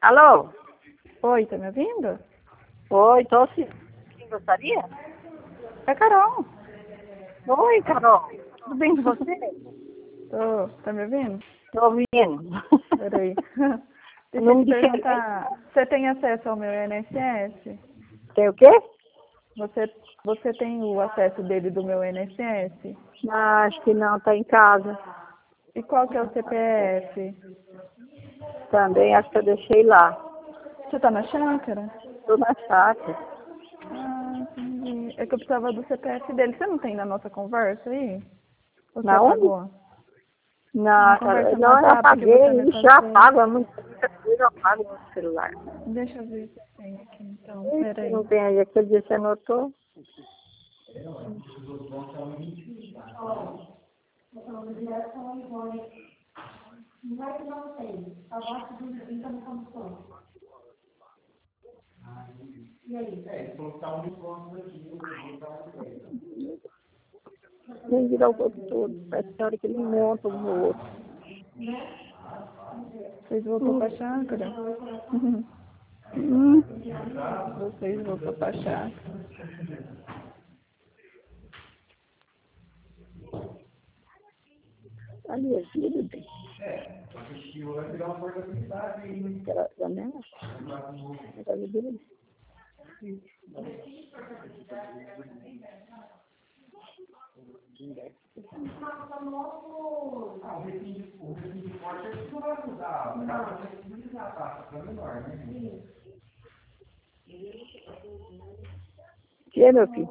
Alô? Oi, tá me ouvindo? Oi, tô sim. Quem gostaria? É Carol. Oi, Carol. Tudo bem com você? Tô, tá me ouvindo? Tô ouvindo. Peraí. Deixa eu Nome te diferente. perguntar, você tem acesso ao meu INSS? Tem o quê? Você tem o acesso dele do meu INSS? Ah, acho que não, tá em casa. E qual que é o CPF? Também acho que eu deixei lá. Você tá na chácara? Tô na chácara. Ah, entendi. É que eu precisava do CPF dele. Você não tem na nossa conversa aí? Ou você Na onde? apagou? Na Na, conversa no não, eu WhatsApp que você me apaguei. Ixi, eu passou. apago. Muita coisa eu apago no celular. Deixa eu ver se tem aqui então. Ixi, Peraí. não tem aí. Aquele dia você anotou? Tem que virar o corpo todo. Parece que tem hora que ele monta um no outro. Vocês voltou pra chácara? Vocês voltou pra chácara. Ali, aqui, bem. Aquela janela. Aquela dele. Que é, meu filho?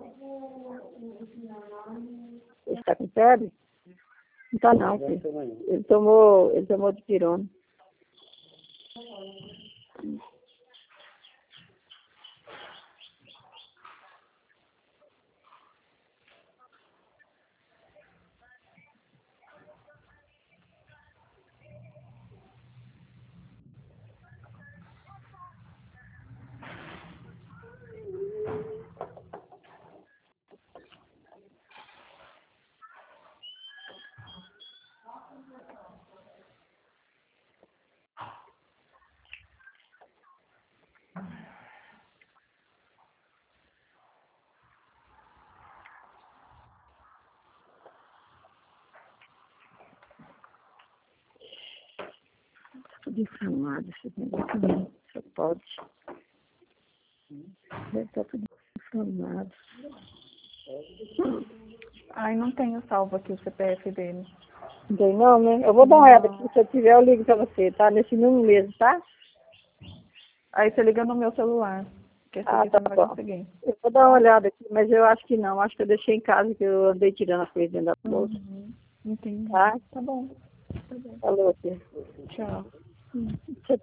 Ele está com febre? Não tá não, filho. Ele tomou de pirona. Tudo inflamado esse negócio também. Só pode. Deve estar tudo inflamado. Ai, não tenho salvo aqui o CPF dele. Não tem não, né? Eu vou dar uma olhada aqui. Se eu tiver, eu ligo pra você, tá? Nesse número mesmo, tá? Aí você liga no meu celular. Que esse Ah, aqui tá você não vai bom. conseguir. Eu vou dar uma olhada aqui, mas eu acho que não. Acho que eu deixei em casa, que eu andei tirando as coisas dentro da bolsa. Uhum. Entendi. Tá? Tá bom. Tá bom. Falou, filho. Tchau. Você